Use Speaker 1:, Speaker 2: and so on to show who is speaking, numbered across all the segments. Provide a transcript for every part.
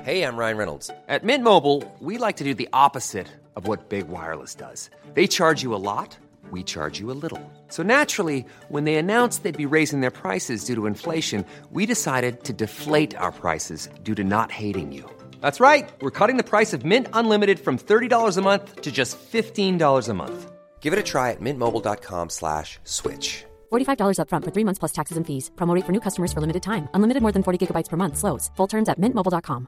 Speaker 1: Hey, I'm Ryan Reynolds. At Mint Mobile, we like to do the opposite of what Big Wireless does. They charge you a lot, we charge you a little. So naturally, when they announced they'd be raising their prices due to inflation, we decided to deflate our prices due to not hating you. That's right. We're cutting the price of Mint Unlimited from $30 a month to just $15 a month. Give it a try at mintmobile.com/switch.
Speaker 2: $45 up front for 3 months plus taxes and fees. Promo rate for new customers for limited time. Unlimited more than 40 gigabytes per month. Slows full terms at mintmobile.com.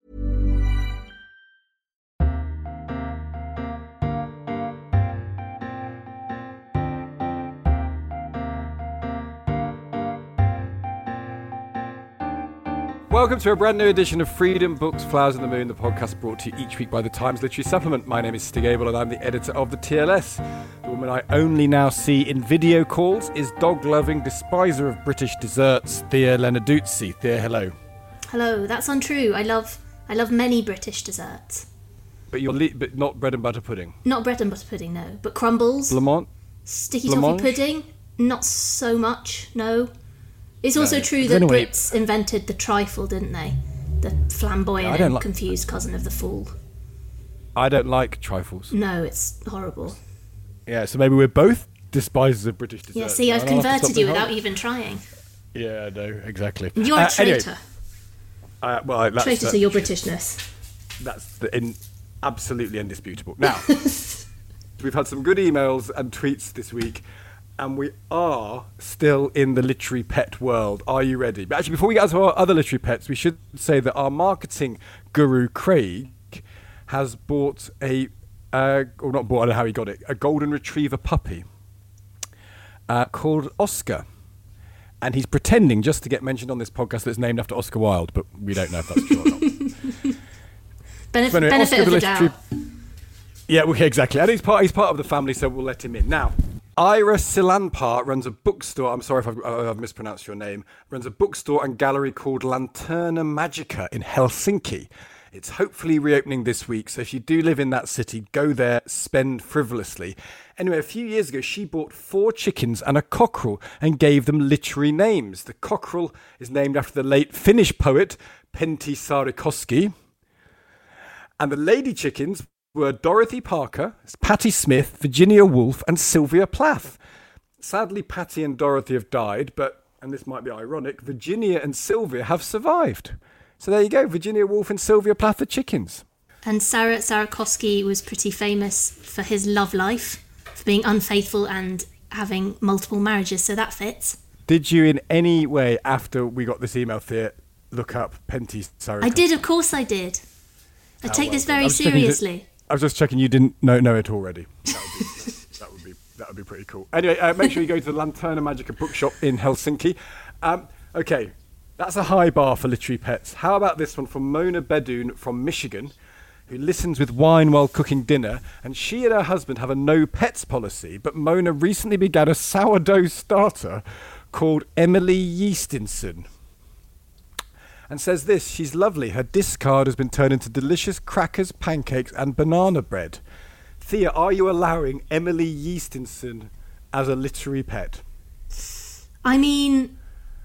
Speaker 3: Welcome to a brand new edition of Freedom Books, Flowers and the Moon, the podcast brought to you each week by the Times Literary Supplement. My name is Stig Abel and I'm the editor of the TLS. The woman I only now see in video calls is dog-loving despiser of British desserts, Thea Lenarduzzi. Thea, hello.
Speaker 4: Hello, that's untrue. I love many British desserts.
Speaker 3: But but not bread and butter pudding?
Speaker 4: Not bread and butter pudding, no. But crumbles.
Speaker 3: Blamont?
Speaker 4: Sticky toffee pudding? Not so much, no. It's also true that
Speaker 3: anyway,
Speaker 4: Brits invented the trifle, didn't they? The flamboyant and confused cousin of the fool.
Speaker 3: I don't like trifles.
Speaker 4: No, it's horrible.
Speaker 3: Yeah, so maybe we're both despisers of British desserts.
Speaker 4: Yeah, see, I've converted you without even trying.
Speaker 3: Yeah, no, exactly.
Speaker 4: You're a traitor.
Speaker 3: Anyway, that's,
Speaker 4: traitor to your Britishness.
Speaker 3: That's absolutely indisputable. Now, we've had some good emails and tweets this week. And we are still in the literary pet world. Are you ready? But actually, before we get to our other literary pets, we should say that our marketing guru, Craig, has bought or not bought, I don't know how he got it, a golden retriever puppy called Oscar. And he's pretending just to get mentioned on this podcast that it's named after Oscar Wilde, but we don't know if that's true or not.
Speaker 4: Benefit of the doubt.
Speaker 3: Yeah, well, exactly. And he's part of the family, so we'll let him in. Now, Ira Silanpa runs a bookstore. I'm sorry if I've mispronounced your name. Runs a bookstore and gallery called Lanterna Magica in Helsinki. It's hopefully reopening this week, so if you do live in that city, go there, spend frivolously. Anyway, a few years ago, she bought 4 chickens and a cockerel and gave them literary names. The cockerel is named after the late Finnish poet Pentti Sarrikoski. And the lady chickens were Dorothy Parker, Patti Smith, Virginia Woolf and Sylvia Plath. Sadly, Patti and Dorothy have died, but, and this might be ironic, Virginia and Sylvia have survived. So there you go, Virginia Woolf and Sylvia Plath are chickens.
Speaker 4: And Sarrikoski was pretty famous for his love life, for being unfaithful and having multiple marriages, so that fits.
Speaker 3: Did you in any way, after we got this email, Thea, look up Pentti Sarrikoski?
Speaker 4: I did, of course I did. I take this very seriously.
Speaker 3: I was just checking you didn't know it already. That would be pretty cool. Anyway, make sure you go to the Lanterna Magica bookshop in Helsinki. Okay, that's a high bar for literary pets. How about this one from Mona Bedoun from Michigan, who listens with wine while cooking dinner, and she and her husband have a no pets policy, but Mona recently began a sourdough starter called Emily Yeastinson. And says this, she's lovely. Her discard has been turned into delicious crackers, pancakes and banana bread. Thea, are you allowing Emily Yeastinson as a literary pet?
Speaker 4: I mean,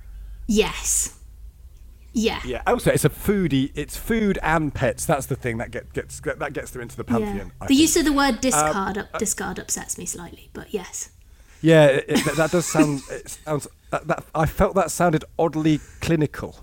Speaker 4: yes. Yeah.
Speaker 3: Yeah. Also, it's a foodie. It's food and pets. That's the thing that gets them into the pantheon.
Speaker 4: Yeah. The use of the word discard upsets me slightly, but yes.
Speaker 3: Yeah, that does sound. It sounds. I felt that sounded oddly clinical.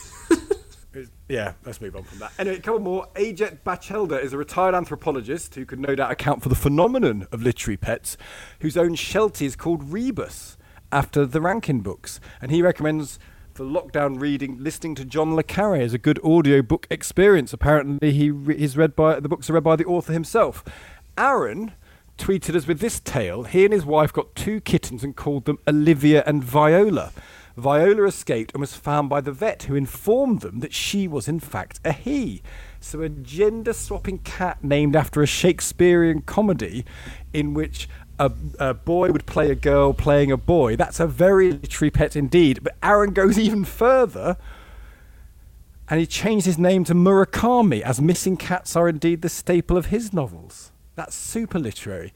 Speaker 3: Yeah, let's move on from that. Anyway, a couple more. Ajet Bachelder is a retired anthropologist who could no doubt account for the phenomenon of literary pets, whose own Sheltie is called Rebus, after the Rankin books. And he recommends for lockdown reading, listening to John le Carré as a good audiobook experience. Apparently, the books are read by the author himself. Aaron tweeted us with this tale. He and his wife got 2 kittens and called them Olivia and Viola. Viola escaped and was found by the vet, who informed them that she was in fact a he. So a gender-swapping cat named after a Shakespearean comedy in which a boy would play a girl playing a boy. That's a very literary pet indeed. But Aaron goes even further, and he changed his name to Murakami, as missing cats are indeed the staple of his novels. That's super literary.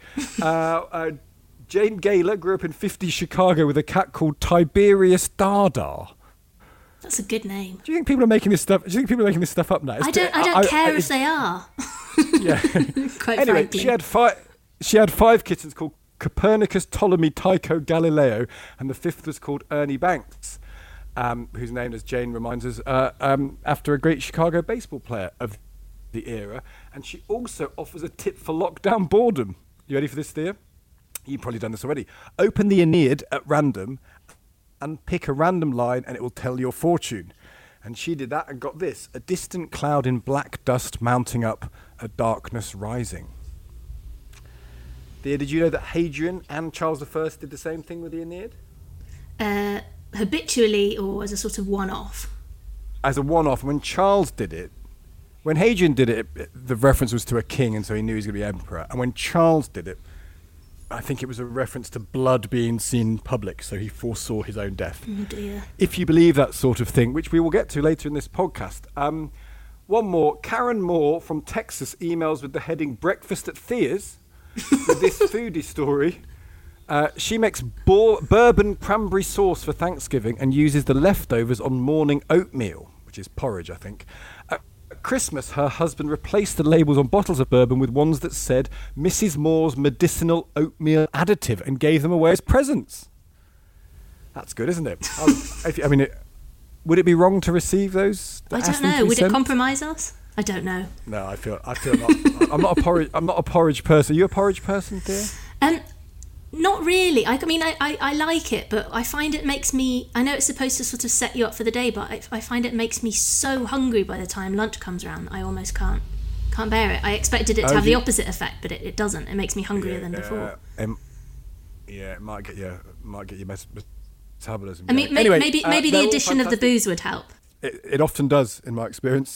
Speaker 3: Jane Gaylor grew up in 50s Chicago with a cat called Tiberius Dardar.
Speaker 4: That's a good name.
Speaker 3: Do you think people are making this stuff? Do you think people are making this stuff up now?
Speaker 4: I don't care if they are.
Speaker 3: Yeah.
Speaker 4: Quite
Speaker 3: Anyway,
Speaker 4: frankly.
Speaker 3: she had 5 kittens called Copernicus, Ptolemy, Tycho, Galileo, and the 5th was called Ernie Banks, whose name, as Jane reminds us, after a great Chicago baseball player of the era. And she also offers a tip for lockdown boredom. You ready for this, Thea? You've probably done this already. Open the Aeneid at random and pick a random line and it will tell your fortune. And she did that and got this: a distant cloud in black dust mounting up, a darkness rising. Thea, did you know that Hadrian and Charles I did the same thing with the Aeneid?
Speaker 4: Habitually or as a sort of one-off?
Speaker 3: As a one-off. When Charles did it, when Hadrian did it, the reference was to a king, and so he knew he was going to be emperor. And when Charles did it, I think it was a reference to blood being seen in public, so he foresaw his own death.
Speaker 4: Oh dear.
Speaker 3: If you believe that sort of thing, which we will get to later in this podcast. One more. Karen Moore from Texas emails with the heading "Breakfast at Thea's" with this foodie story. She makes bourbon cranberry sauce for Thanksgiving and uses the leftovers on morning oatmeal, which is porridge, I think. At Christmas, her husband replaced the labels on bottles of bourbon with ones that said Mrs. Moore's medicinal oatmeal additive and gave them away as presents. That's good, isn't it? Would it be wrong to receive those?
Speaker 4: I don't know. Would it compromise us? I don't know.
Speaker 3: No, I feel not. I'm not a porridge person. Are you a porridge person, dear?
Speaker 4: Not really. I mean, I like it, but I find it makes me... I know it's supposed to sort of set you up for the day, but I find it makes me so hungry by the time lunch comes around that I almost can't bear it. I expected it to have the opposite effect, but it doesn't. It makes me hungrier than before.
Speaker 3: It might get your metabolism.
Speaker 4: I mean, maybe the addition of the booze would help.
Speaker 3: It often does, in my experience.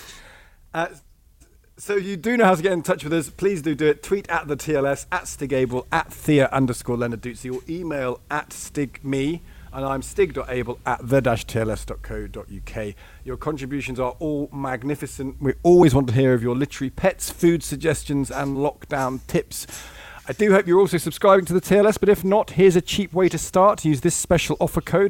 Speaker 3: So you do know how to get in touch with us. Please do it. Tweet at the TLS, at Stigable, at Thea_Leonard Dutzy, or email at Stigme, and I'm stig.able at the-tls.co.uk. Your contributions are all magnificent. We always want to hear of your literary pets, food suggestions, and lockdown tips. I do hope you're also subscribing to the TLS, but if not, here's a cheap way to start. Use this special offer code,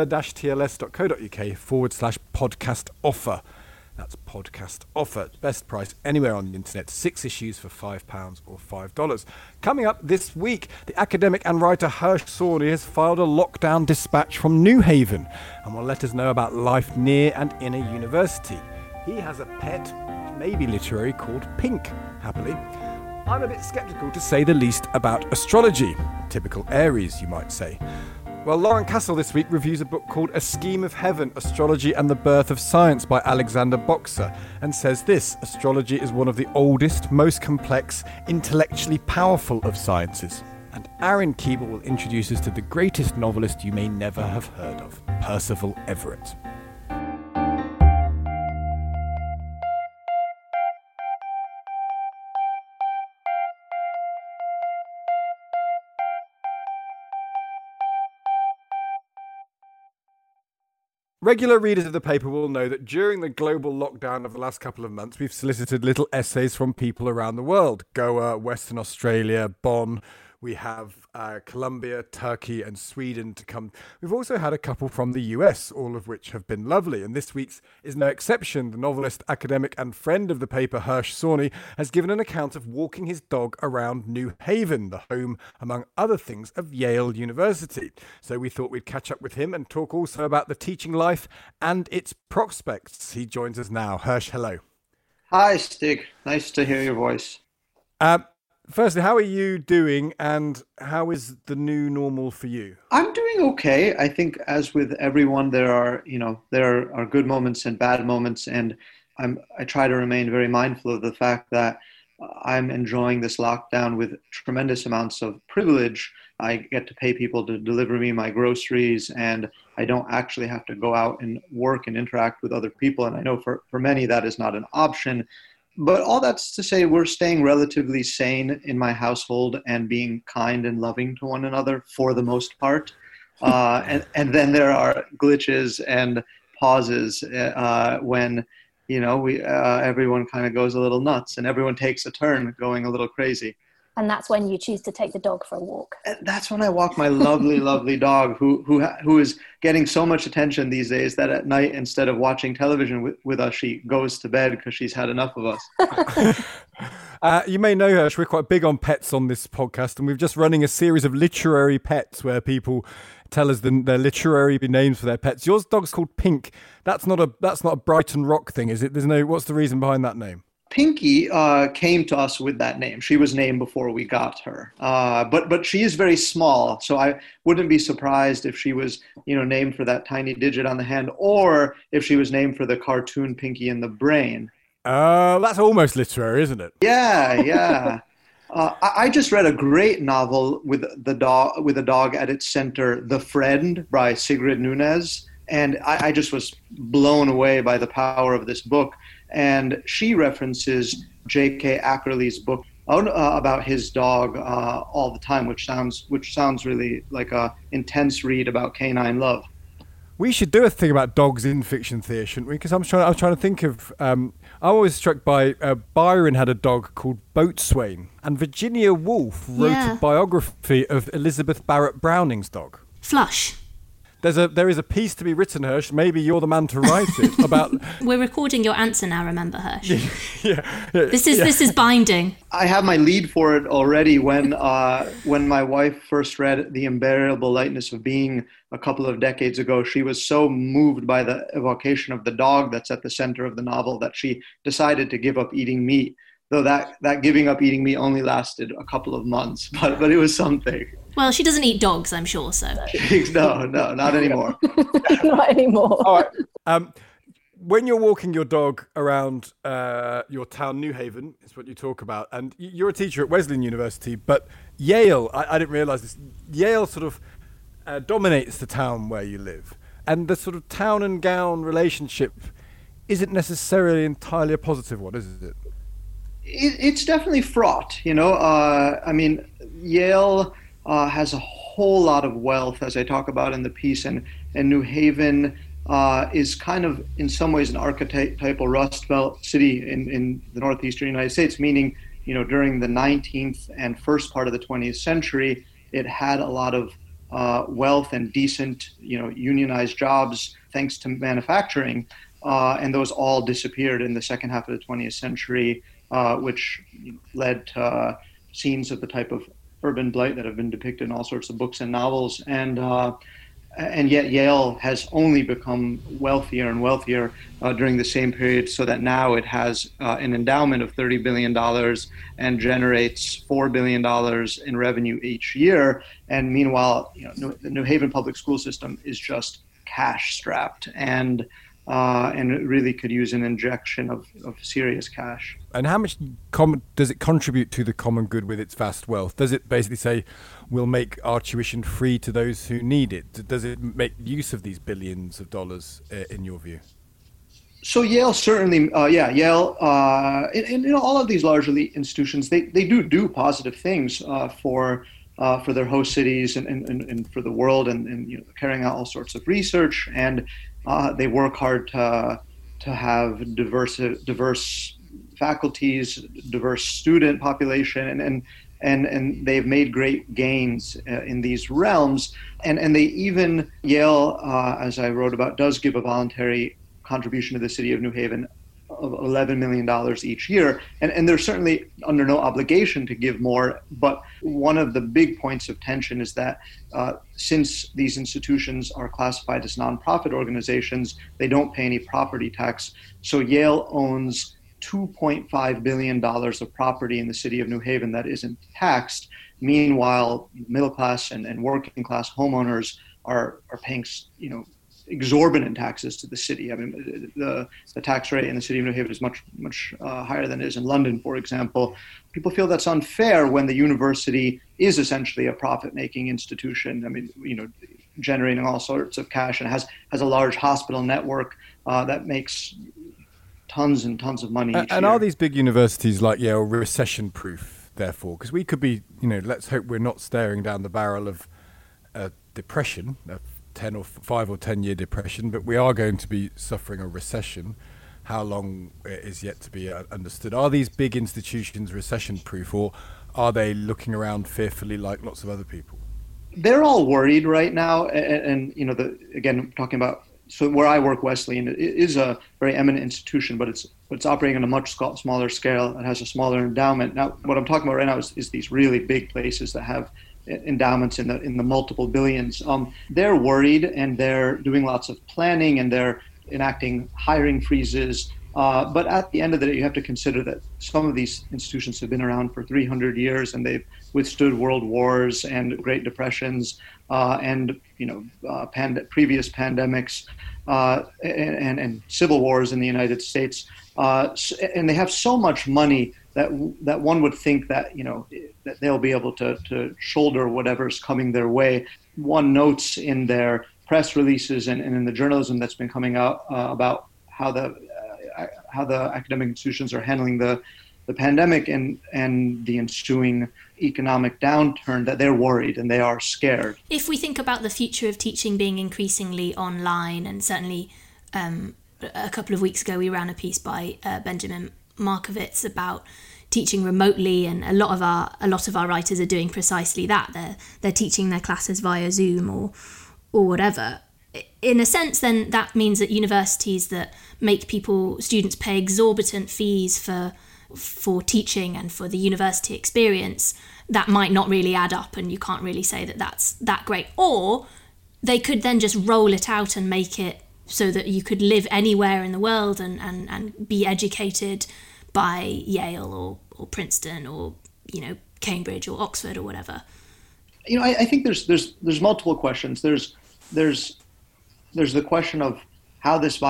Speaker 3: the-tls.co.uk/podcast offer. That's podcast offer. Best price anywhere on the internet. 6 issues for £5 or $5. Coming up this week, the academic and writer Hirsch Sawney has filed a lockdown dispatch from New Haven and will let us know about life near and in a university. He has a pet, maybe literary, called Pink, happily. I'm a bit sceptical, to say the least, about astrology. Typical Aries, you might say. Well, Lauren Castle this week reviews a book called A Scheme of Heaven, Astrology and the Birth of Science by Alexander Boxer, and says this: astrology is one of the oldest, most complex, intellectually powerful of sciences. And Aaron Keeble will introduce us to the greatest novelist you may never have heard of, Percival Everett. Regular readers of the paper will know that during the global lockdown of the last couple of months, we've solicited little essays from people around the world. Goa, Western Australia, Bonn. We have Colombia, Turkey and Sweden to come. We've also had a couple from the US, all of which have been lovely. And this week's is no exception. The novelist, academic and friend of the paper, Hirsch Sawney, has given an account of walking his dog around New Haven, the home, among other things, of Yale University. So we thought we'd catch up with him and talk also about the teaching life and its prospects. He joins us now. Hirsch, hello.
Speaker 5: Hi, Stig. Nice to hear your voice.
Speaker 3: Firstly, how are you doing, and how is the new normal for you?
Speaker 5: I'm doing okay. I think, as with everyone, there are good moments and bad moments, and I try to remain very mindful of the fact that I'm enjoying this lockdown with tremendous amounts of privilege. I get to pay people to deliver me my groceries, and I don't actually have to go out and work and interact with other people. And I know for many that is not an option. But all that's to say, we're staying relatively sane in my household and being kind and loving to one another for the most part. And then there are glitches and pauses when, everyone kind of goes a little nuts and everyone takes a turn going a little crazy.
Speaker 6: And that's when you choose to take the dog for a walk.
Speaker 5: That's when I walk my lovely, lovely dog, who is getting so much attention these days that at night, instead of watching television with us, she goes to bed because she's had enough of us.
Speaker 3: You may know, Hirsch, we're quite big on pets on this podcast, and we're just running a series of literary pets where people tell us their literary names for their pets. Your dog's called Pink. That's not a Brighton Rock thing, is it? What's the reason behind that name?
Speaker 5: Pinky came to us with that name. She was named before we got her, but she is very small, so I wouldn't be surprised if she was, named for that tiny digit on the hand, or if she was named for the cartoon Pinky and the Brain.
Speaker 3: That's almost literary, isn't it?
Speaker 5: Yeah. I just read a great novel with a dog at its center, The Friend by Sigrid Nunez, and I just was blown away by the power of this book. And she references J.K. Ackerley's book about his dog all the time, which sounds really like a intense read about canine love.
Speaker 3: We should do a thing about dogs in fiction theatre, shouldn't we? Because I was trying to think of. I'm always struck by Byron had a dog called Boatswain, and Virginia Woolf wrote a biography of Elizabeth Barrett Browning's dog.
Speaker 4: Flush.
Speaker 3: There is a piece to be written, Hirsch. Maybe you're the man to write it about.
Speaker 4: We're recording your answer now. Remember, Hirsch.
Speaker 3: Yeah.
Speaker 4: This is binding.
Speaker 5: I have my lead for it already. When my wife first read The Unbearable Lightness of Being a couple of decades ago, she was so moved by the evocation of the dog that's at the center of the novel that she decided to give up eating meat. Though that giving up eating meat only lasted a couple of months, but it was something.
Speaker 4: Well, she doesn't eat dogs, I'm sure, so.
Speaker 5: No, not anymore.
Speaker 6: Not anymore.
Speaker 3: All right. When you're walking your dog around your town, New Haven, is what you talk about, and you're a teacher at Wesleyan University, but Yale, I didn't realise this, Yale sort of dominates the town where you live, and the sort of town and gown relationship isn't necessarily entirely a positive one, is it?
Speaker 5: It's definitely fraught, Yale has a whole lot of wealth, as I talk about in the piece, and New Haven is kind of, in some ways, an archetypal Rust Belt city in the northeastern United States, meaning, during the 19th and first part of the 20th century, it had a lot of wealth and decent, unionized jobs thanks to manufacturing, and those all disappeared in the second half of the 20th century, which led to scenes of the type of urban blight that have been depicted in all sorts of books and novels, and yet Yale has only become wealthier and wealthier during the same period, so that now it has an endowment of $30 billion and generates $4 billion in revenue each year. And meanwhile, the New Haven public school system is just cash strapped, and it really could use an injection of serious cash.
Speaker 3: And how much does it contribute to the common good with its vast wealth? Does it basically say, we'll make our tuition free to those who need it? Does it make use of these billions of dollars, in your view?
Speaker 5: So Yale certainly, Yale, and all of these large elite institutions, they do positive things for their host cities and for the world, and carrying out all sorts of research, and they work hard to have diverse faculties, diverse student population, and they've made great gains in these realms. And they even, Yale, as I wrote about, does give a voluntary contribution to the city of New Haven of $11 million each year. And they're certainly under no obligation to give more. But one of the big points of tension is that since these institutions are classified as nonprofit organizations, they don't pay any property tax. So Yale owns $2.5 billion of property in the city of New Haven that isn't taxed. Meanwhile, middle class and working class homeowners are paying, exorbitant taxes to the city. I mean, the tax rate in the city of New Haven is much higher than it is in London, for example. People feel that's unfair when the university is essentially a profit-making institution. I mean, generating all sorts of cash, and has a large hospital network that makes tons and tons of money each year.
Speaker 3: Are these big universities like Yale recession-proof, therefore? Because we could be, let's hope we're not staring down the barrel of depression, 5 or 10 year depression, but we are going to be suffering a recession. How long is yet to be understood. Are these big institutions recession proof, or are they looking around fearfully like lots of other people?
Speaker 5: They're all worried right now, and again, talking about, so where I work, Wesleyan, it is a very eminent institution, but it's operating on a much smaller scale. It has a smaller endowment. Now, what I'm talking about right now is these really big places that have endowments in the multiple billions. They're worried, and they're doing lots of planning, and they're enacting hiring freezes. But at the end of the day, you have to consider that some of these institutions have been around for 300 years, and they've withstood world wars and Great Depressions, and previous pandemics, and civil wars in the United States. And they have so much money that one would think that that they'll be able to shoulder whatever's coming their way. One notes in their press releases and in the journalism that's been coming out about how the academic institutions are handling the pandemic and the ensuing economic downturn, that they're worried and they are scared.
Speaker 4: If we think about the future of teaching being increasingly online, and certainly a couple of weeks ago we ran a piece by Benjamin Markovits about teaching remotely, and a lot of our writers are doing precisely that. They're teaching their classes via Zoom or whatever. In a sense, then that means that universities that make students pay exorbitant fees for teaching and for the university experience, that might not really add up, and you can't really say that that's that great. Or they could then just roll it out and make it so that you could live anywhere in the world and be educated by Yale or Princeton or Cambridge or Oxford or whatever.
Speaker 5: I think there's multiple questions. There's the question of how this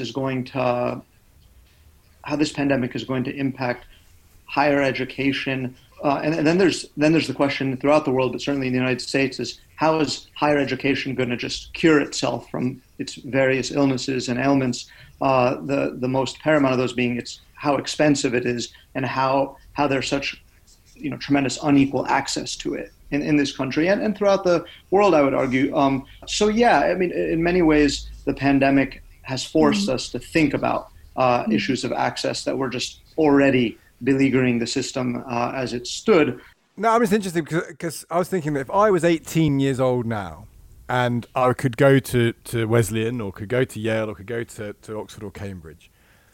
Speaker 5: pandemic is going to impact higher education, and then there's the question throughout the world, but certainly in the United States, is how is higher education going to just cure itself from its various illnesses and ailments? The most paramount of those being it's how expensive it is, and how there's such tremendous unequal access to it in this country and throughout the world, I would argue. So yeah, I mean, in many ways, the pandemic has forced us to think about issues of access that were just already beleaguering the system as it stood.
Speaker 3: No, I mean, it's interesting because I was thinking that if I was 18 years old now and I could go to Wesleyan or could go to Yale or could go to Oxford or Cambridge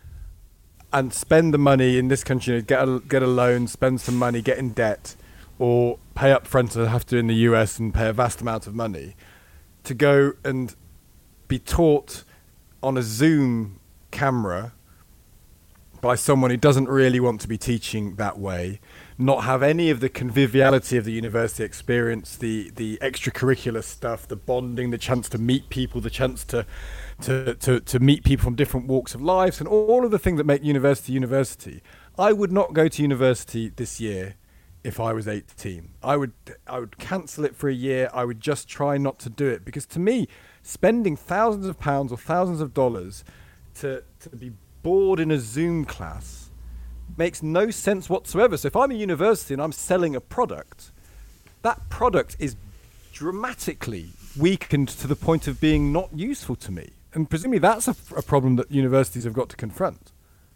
Speaker 3: and spend the money in this country, get a loan, spend some money, get in debt, or pay up front as I have to in the US and pay a vast amount of money to go and be taught on a Zoom camera by someone who doesn't really want to be teaching that way, not have any of the conviviality of the university experience, the extracurricular stuff, the bonding, the chance to meet people, the chance to meet people from different walks of life, and all of the things that make university. I would not go to university this year if I was 18. I would cancel it for a year. I would just try not to do it, because to me, spending thousands of pounds or thousands of dollars to be bored in a Zoom class makes no sense whatsoever. So if I'm a university and I'm selling a product, that product is dramatically weakened to the point of being not useful to me. And presumably that's a problem that universities have got to confront.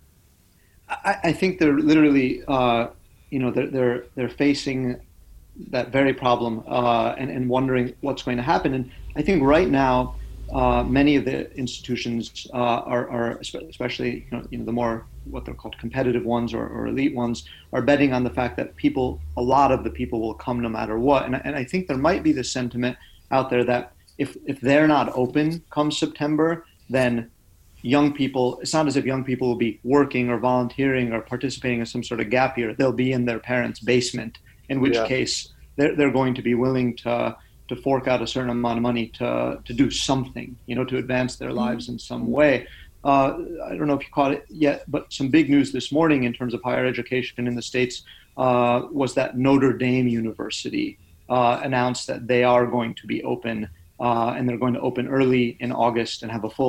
Speaker 5: I think they're literally, they're facing that very problem and wondering what's going to happen. And I think right now, many of the institutions are especially the more what they're called competitive ones or elite ones, are betting on the fact that a lot of the people will come no matter what. And I think there might be this sentiment out there that if they're not open come September, then young people, it's not as if young people will be working or volunteering or participating in some sort of gap year. They'll be in their parents' basement, in which case they're going to be willing to fork out a certain amount of money to do something, to advance their lives in some way. I don't know if you caught it yet, but some big news this morning in terms of higher education in the States was that Notre Dame University announced that they are going to be open, and they're going to open early in August and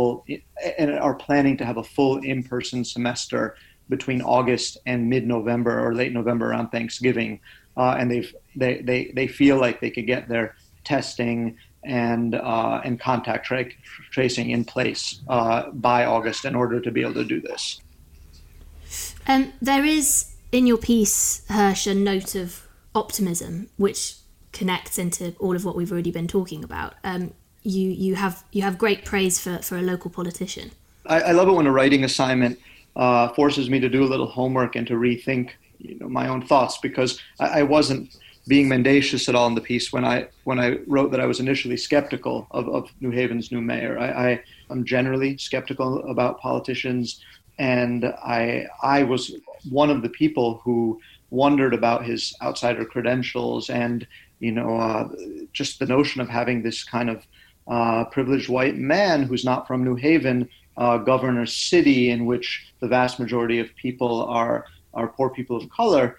Speaker 5: are planning to have a full in-person semester between August and mid-November or late November around Thanksgiving. And they feel like they could get their testing and contact tracing in place by August in order to be able to do this.
Speaker 4: There is in your piece, Hirsch, a note of optimism, which connects into all of what we've already been talking about. You have great praise for a local politician.
Speaker 5: I love it when a writing assignment forces me to do a little homework and to rethink, my own thoughts, because I wasn't being mendacious at all in the piece when I wrote that I was initially skeptical of New Haven's new mayor. I'm generally skeptical about politicians, and I was one of the people who wondered about his outsider credentials and just the notion of having this kind of privileged white man who's not from New Haven govern a city in which the vast majority of people are poor people of color.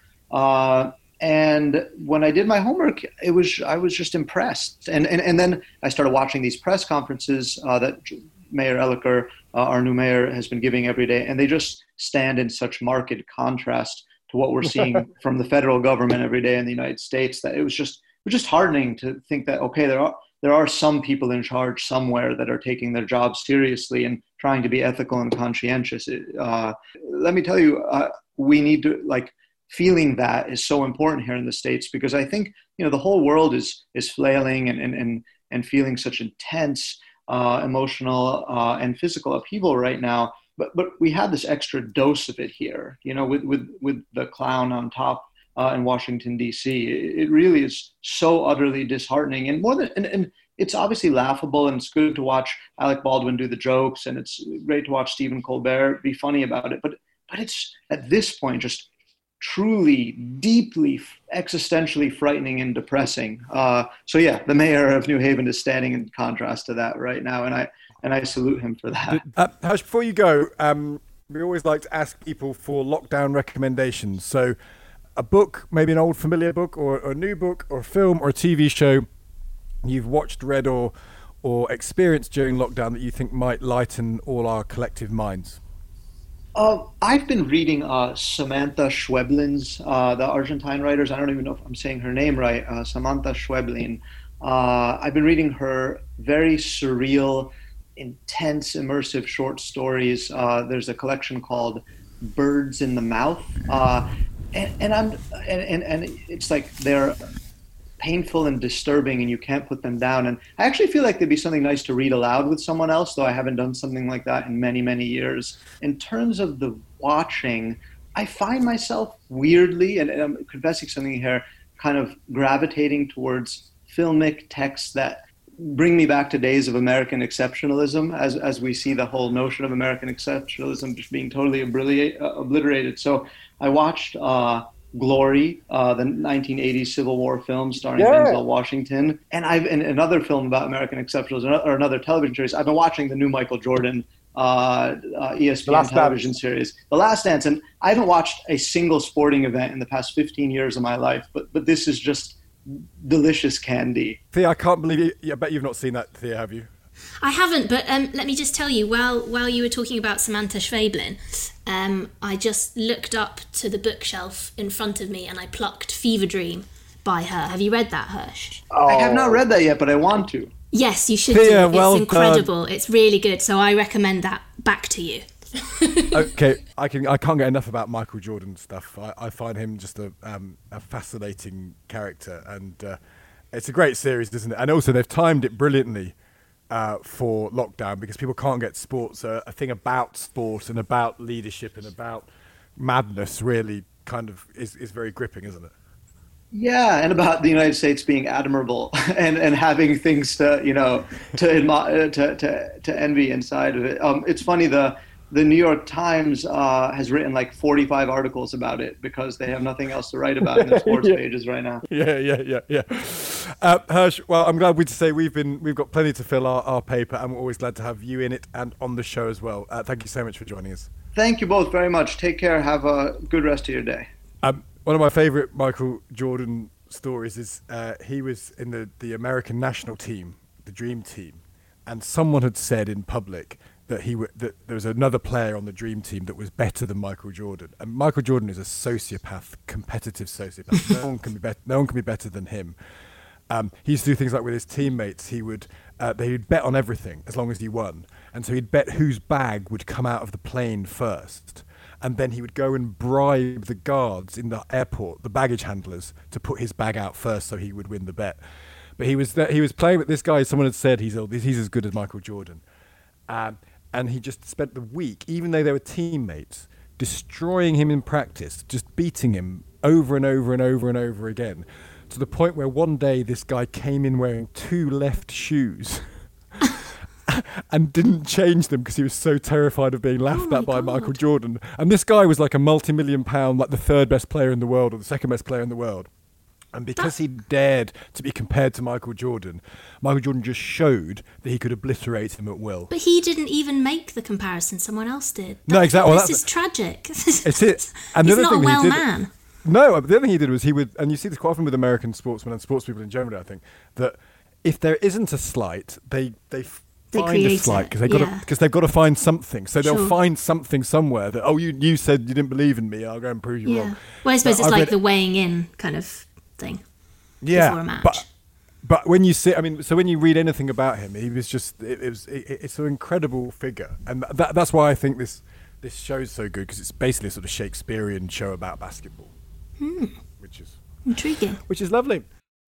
Speaker 5: And when I did my homework, I was just impressed. And then I started watching these press conferences that Mayor Elicker, our new mayor, has been giving every day, and they just stand in such marked contrast to what we're seeing from the federal government every day in the United States, that it was just heartening to think that, okay, there are some people in charge somewhere that are taking their job seriously and trying to be ethical and conscientious. Let me tell you, we need to, feeling that is so important here in the States, because I think, the whole world is flailing and feeling such intense emotional and physical upheaval right now. But we have this extra dose of it here, with the clown on top in Washington, D.C. It really is so utterly disheartening, and it's obviously laughable, and it's good to watch Alec Baldwin do the jokes, and it's great to watch Stephen Colbert be funny about it. But it's at this point just truly, deeply, existentially frightening and depressing. So yeah, the mayor of New Haven is standing in contrast to that right now, and I salute him for that.
Speaker 3: Harsh, before you go, we always like to ask people for lockdown recommendations. So a book, maybe an old familiar book, or a new book, or a film, or a TV show you've watched, read, or experienced during lockdown that you think might lighten all our collective minds.
Speaker 5: I've been reading Samantha Schweblin's, the Argentine writers. I don't even know if I'm saying her name right. Samantha Schweblin. I've been reading her very surreal, intense, immersive short stories. There's a collection called Birds in the Mouth, and it's like they're painful and disturbing, and you can't put them down. And I actually feel like they'd be something nice to read aloud with someone else, though I haven't done something like that in many, many years. In terms of the watching, I find myself weirdly, and I'm confessing something here, kind of gravitating towards filmic texts that bring me back to days of American exceptionalism, as we see the whole notion of American exceptionalism just being totally obliterated. So I watched Glory, the 1980s Civil War film starring Denzel Washington, and another film about American exceptionalism, or another television series. I've been watching the new Michael Jordan ESPN television series, The Last Dance, and I haven't watched a single sporting event in the past 15 years of my life, but this is just delicious candy.
Speaker 3: Thea, I can't believe it. I bet you've not seen that, Thea, have you?
Speaker 4: I haven't, but let me just tell you, while you were talking about Samantha Schweblin, I just looked up to the bookshelf in front of me and I plucked Fever Dream by her. Have you read that, Hirsch?
Speaker 5: I have not read that yet, but I want to.
Speaker 4: Yes, you should
Speaker 3: Thea,
Speaker 4: do. It's incredible. It's really good, so I recommend that. Back to you.
Speaker 3: Okay, I can't get enough about Michael Jordan stuff. I find him just a fascinating character, and it's a great series, isn't it? And also they've timed it brilliantly for lockdown, because people can't get sports. A thing about sport and about leadership and about madness really kind of is very gripping, isn't it?
Speaker 5: Yeah, and about the United States being admirable and having things to envy inside of it. It's funny, the New York Times has written like 45 articles about it because they have nothing else to write about in their sports pages right now.
Speaker 3: Yeah. Hirsch, well, I'm glad we've got plenty to fill our paper, and we're always glad to have you in it and on the show as well. Thank you so much for joining us.
Speaker 5: Thank you both very much. Take care. Have a good rest of your day.
Speaker 3: One of my favorite Michael Jordan stories is he was in the American national team, the Dream Team, and someone had said in public that that there was another player on the Dream Team that was better than Michael Jordan. And Michael Jordan is a sociopath, competitive sociopath. No one can be better than him. He used to do things like with his teammates. They'd bet on everything as long as he won, and so he'd bet whose bag would come out of the plane first. and then he would go and bribe the guards in the airport, the baggage handlers, to put his bag out first so he would win the bet. But he was playing with this guy. Someone had said he's as good as Michael Jordan, and he just spent the week, even though they were teammates, destroying him in practice, just beating him over and over and over and over again, to the point where one day this guy came in wearing 2 left shoes and didn't change them because he was so terrified of being laughed at by Michael Jordan. And this guy was like a multi-million-pound, like the 3rd best player in the world or the 2nd best player in the world. And because he dared to be compared to Michael Jordan just showed that he could obliterate him at will.
Speaker 4: But he didn't even make the comparison. Someone else did.
Speaker 3: No, exactly.
Speaker 4: This is tragic.
Speaker 3: It's it. And
Speaker 4: he's not a well man.
Speaker 3: No, but the other thing he did was he would, and you see this quite often with American sportsmen and sports people in general, I think, that if there isn't a slight, they find a slight because they've got to find something. So they'll find something somewhere that, you said you didn't believe in me, I'll go and prove you wrong.
Speaker 4: Well, I suppose it's like the weighing in kind of thing before a match.
Speaker 3: But when you see, so when you read anything about him, he was just, it's an incredible figure. And that's why I think this show's so good, because it's basically a sort of Shakespearean show about basketball. Which is
Speaker 4: intriguing.
Speaker 3: Which is lovely.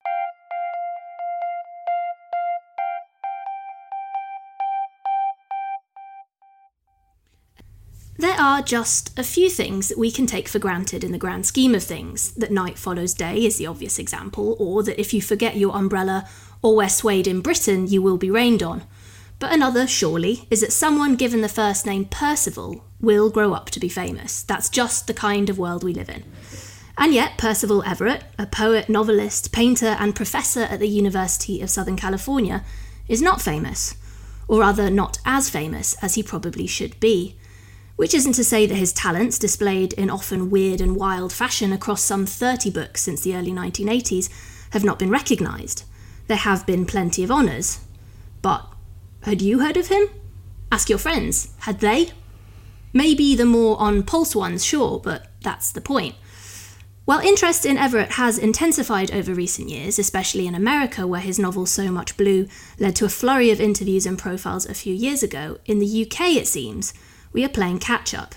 Speaker 4: There are just a few things that we can take for granted in the grand scheme of things. That night follows day is the obvious example, or that if you forget your umbrella or wear suede in Britain, you will be rained on. But another, surely, is that someone given the first name Percival will grow up to be famous. That's just the kind of world we live in. And yet, Percival Everett, a poet, novelist, painter, and professor at the University of Southern California, is not famous. Or rather, not as famous as he probably should be. Which isn't to say that his talents, displayed in often weird and wild fashion across some 30 books since the early 1980s, have not been recognised. There have been plenty of honours. But had you heard of him? Ask your friends. Had they? Maybe the more on-pulse ones, sure, but that's the point. While interest in Everett has intensified over recent years, especially in America where his novel So Much Blue led to a flurry of interviews and profiles a few years ago, in the UK it seems, we are playing catch-up.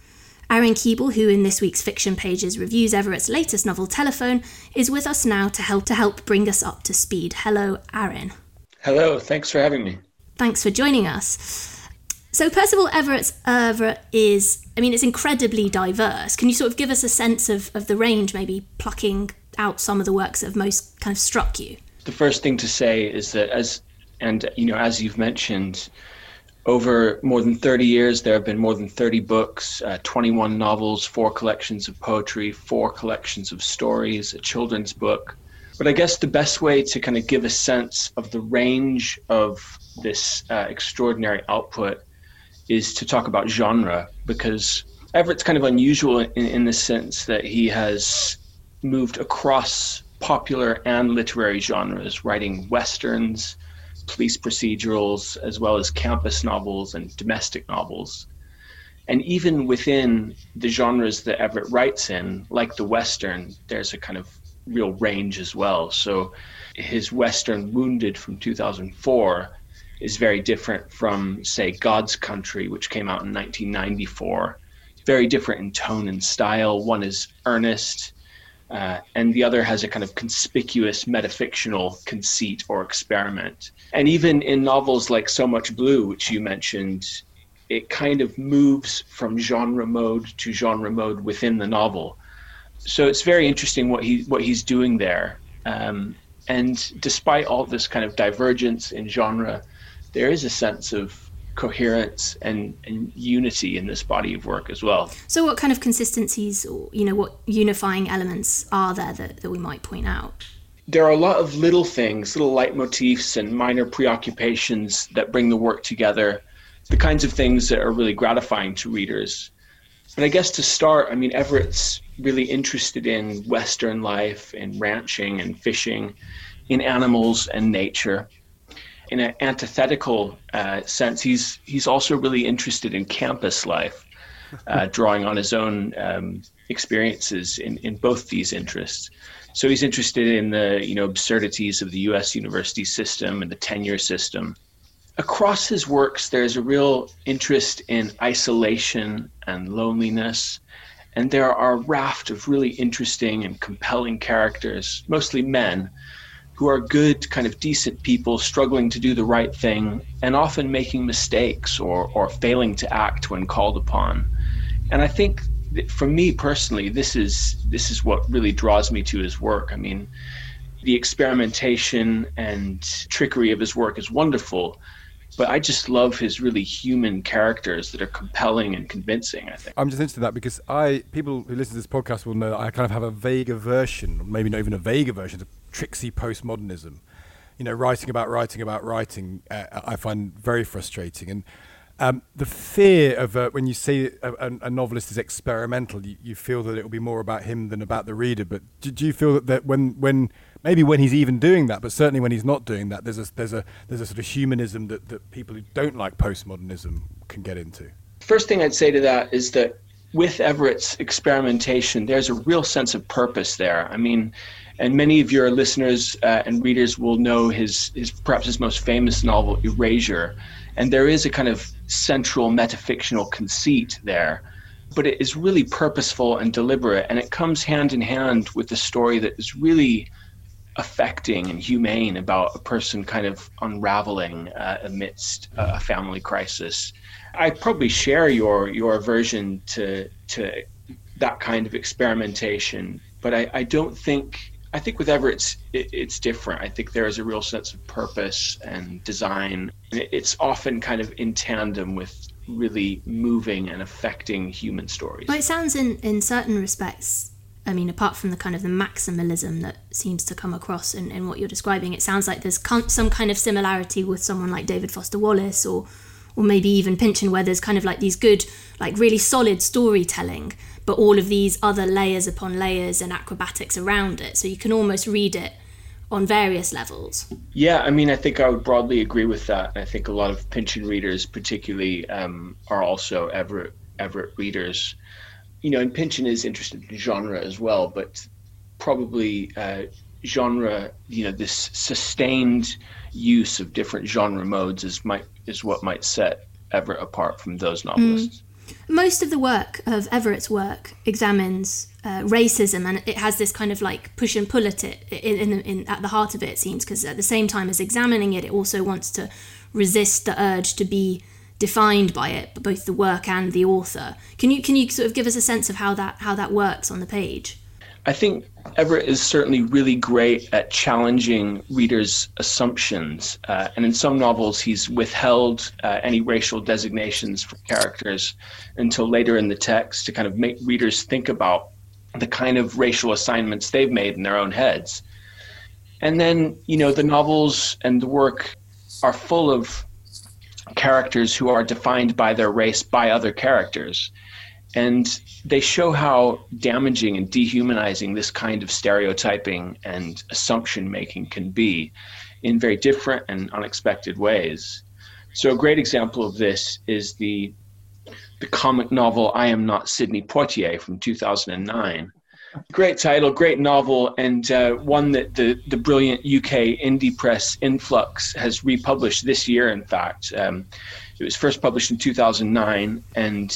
Speaker 4: Aaron Keeble, who in this week's Fiction Pages reviews Everett's latest novel Telephone, is with us now to help bring us up to speed. Hello, Aaron.
Speaker 7: Hello, thanks for having me.
Speaker 4: Thanks for joining us. So Percival Everett's oeuvre is, it's incredibly diverse. Can you sort of give us a sense of the range, maybe plucking out some of the works that have most kind of struck you?
Speaker 7: The first thing to say is that as you've mentioned, over more than 30 years, there have been more than 30 books, 21 novels, 4 collections of poetry, 4 collections of stories, a children's book. But I guess the best way to kind of give a sense of the range of this extraordinary output is to talk about genre, because Everett's kind of unusual in the sense that he has moved across popular and literary genres, writing westerns, police procedurals, as well as campus novels and domestic novels. And even within the genres that Everett writes in, like the Western, there's a kind of real range as well. So his Western Wounded from 2004 is very different from, say, God's Country, which came out in 1994. Very different in tone and style. One is earnest, and the other has a kind of conspicuous metafictional conceit or experiment. And even in novels like So Much Blue, which you mentioned, it kind of moves from genre mode to genre mode within the novel. So it's very interesting what he's doing there. And despite all this kind of divergence in genre, there is a sense of coherence and unity in this body of work as well.
Speaker 4: So what kind of consistencies or, what unifying elements are there that we might point out?
Speaker 7: There are a lot of little things, little leitmotifs and minor preoccupations that bring the work together, the kinds of things that are really gratifying to readers. But I guess to start, Everett's really interested in Western life, in ranching and fishing, in animals and nature. In an antithetical sense, he's also really interested in campus life, drawing on his own experiences in both these interests. So he's interested in the absurdities of the U.S. university system and the tenure system. across his works, there's a real interest in isolation and loneliness. And there are a raft of really interesting and compelling characters, mostly men, who are good, kind of decent people struggling to do the right thing and often making mistakes or failing to act when called upon. And I think that for me personally, this is what really draws me to his work. I mean, the experimentation and trickery of his work is wonderful, but I just love his really human characters that are compelling and convincing, I think.
Speaker 3: I'm just interested in that because people who listen to this podcast will know that I kind of have a vague aversion, or maybe not even a vague aversion, to tricksy postmodernism. You know, writing about writing, I find very frustrating. And the fear of when you say a novelist is experimental, you feel that it will be more about him than about the reader. But do you feel that when maybe when he's even doing that, but certainly when he's not doing that, there's a sort of humanism that people who don't like postmodernism can get into?
Speaker 7: First thing I'd say to that is that with Everett's experimentation, there's a real sense of purpose there. I mean, and many of your listeners and readers will know his perhaps his most famous novel, Erasure. And there is a kind of central metafictional conceit there, but it is really purposeful and deliberate, and it comes hand in hand with a story that is really affecting and humane about a person kind of unraveling amidst a family crisis. I probably share your aversion to that kind of experimentation, but I think with Everett it's different. I think there is a real sense of purpose and design. It's often kind of in tandem with really moving and affecting human stories.
Speaker 4: Well, it sounds in certain respects, I mean, apart from the kind of the maximalism that seems to come across in what you're describing, it sounds like there's some kind of similarity with someone like David Foster Wallace or maybe even Pynchon, where there's kind of like these good, like really solid storytelling, but all of these other layers upon layers and acrobatics around it. So you can almost read it on various levels.
Speaker 7: Yeah, I mean, I think I would broadly agree with that. I think a lot of Pynchon readers particularly are also Everett readers. You know, and Pynchon is interested in genre as well, but probably genre, you know, this sustained use of different genre modes is what might set Everett apart from those novelists.
Speaker 4: Most of the work of Everett's work examines racism, and it has this kind of like push and pull at it at the heart of it seems, because at the same time as examining it, it also wants to resist the urge to be defined by it, both the work and the author. Can you sort of give us a sense of how that works on the page?
Speaker 7: I think Everett is certainly really great at challenging readers' assumptions. And in some novels, he's withheld any racial designations for characters until later in the text to kind of make readers think about the kind of racial assignments they've made in their own heads. And then, you know, the novels and the work are full of characters who are defined by their race by other characters. And they show how damaging and dehumanizing this kind of stereotyping and assumption making can be in very different and unexpected ways. So a great example of this is the comic novel I Am Not Sidney Poitier from 2009. Great title, great novel, and one that the brilliant UK indie press Influx has republished this year, in fact. It was first published in 2009, and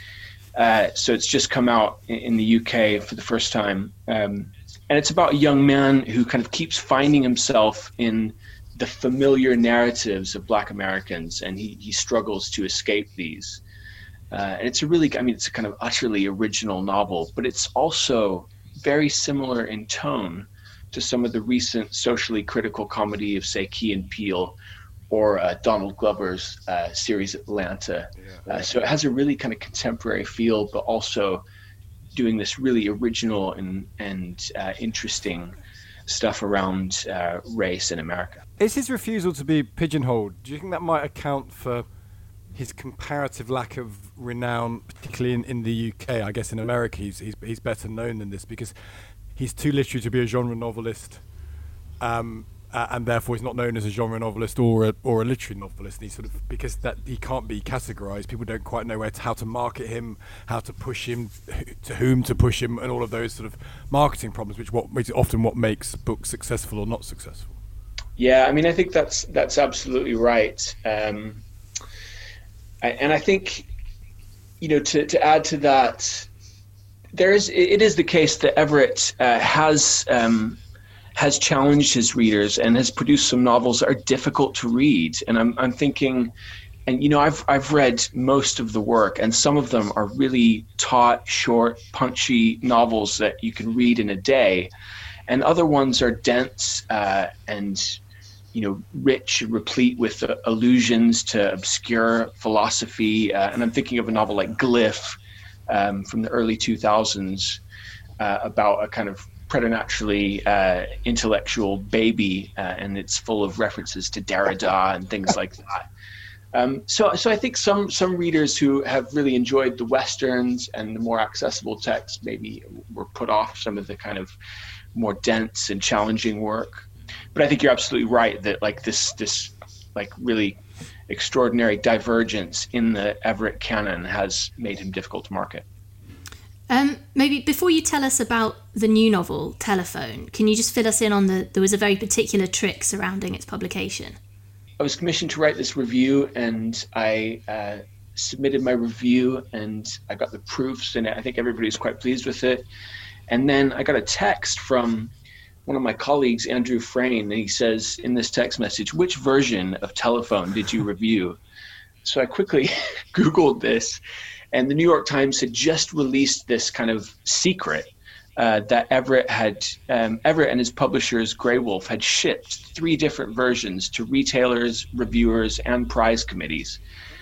Speaker 7: so it's just come out in the UK for the first time. And it's about a young man who kind of keeps finding himself in the familiar narratives of Black Americans, and he struggles to escape these. And it's it's a kind of utterly original novel, but it's also very similar in tone to some of the recent socially critical comedy of, say, Key and Peele or Donald Glover's series Atlanta. So it has a really kind of contemporary feel, but also doing this really original and interesting stuff around race in America.
Speaker 3: Is his refusal to be pigeonholed, do you think that might account for his comparative lack of renown, particularly in the UK? I guess in America he's better known than this because he's too literary to be a genre novelist, and therefore he's not known as a genre novelist or a literary novelist. And he's because that he can't be categorized. People don't quite know how to market him, how to push him, to whom to push him, and all of those sort of marketing problems, which is often what makes books successful or not successful.
Speaker 7: Yeah, I mean, I think that's absolutely right. And I think, to add to that, it is the case that Everett has challenged his readers and has produced some novels that are difficult to read. And I'm thinking, and I've read most of the work, and some of them are really taut, short, punchy novels that you can read in a day, and other ones are dense and rich, replete with allusions to obscure philosophy. And I'm thinking of a novel like Glyph from the early 2000s about a kind of preternaturally intellectual baby, and it's full of references to Derrida and things like that. So I think some readers who have really enjoyed the Westerns and the more accessible text maybe were put off some of the kind of more dense and challenging work. But I think you're absolutely right that this really extraordinary divergence in the Everett canon has made him difficult to market.
Speaker 4: Maybe before you tell us about the new novel, Telephone, can you just fill us in on there was a very particular trick surrounding its publication?
Speaker 7: I was commissioned to write this review, and I submitted my review, and I got the proofs, and I think everybody was quite pleased with it. And then I got a text from one of my colleagues, Andrew Frayne, and he says in this text message, "Which version of Telephone did you review?" So I quickly Googled this, and the New York Times had just released this kind of secret that Everett and his publishers, Grey Wolf, had shipped 3 different versions to retailers, reviewers, and prize committees.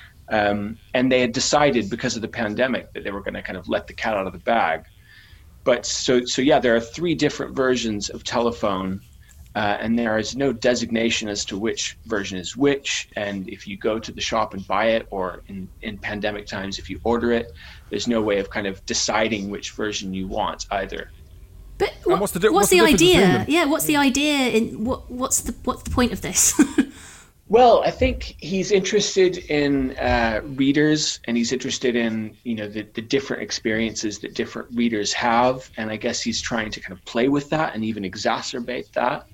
Speaker 7: And they had decided, because of the pandemic, that they were going to kind of let the cat out of the bag. But so yeah, there are 3 different versions of Telephone, and there is no designation as to which version is which. And if you go to the shop and buy it, or in pandemic times, if you order it, there's no way of kind of deciding which version you want either.
Speaker 4: But
Speaker 3: what's the
Speaker 4: what's the idea?
Speaker 3: Yeah,
Speaker 4: what's the idea? What's the point of this?
Speaker 7: Well, I think he's interested in readers, and he's interested in the different experiences that different readers have, and I guess he's trying to kind of play with that and even exacerbate that.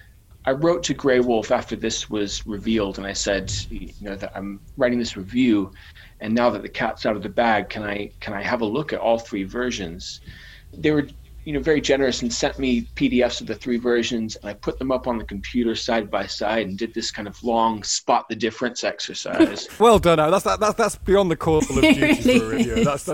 Speaker 7: I wrote to Grey Wolf after this was revealed, and I said, that I'm writing this review, and now that the cat's out of the bag, can I have a look at all 3 versions? They were very generous and sent me PDFs of the 3 versions, and I put them up on the computer side by side and did this kind of long spot the difference exercise.
Speaker 3: Well done, Al. That's beyond the call of duty
Speaker 4: really
Speaker 3: for a review. That's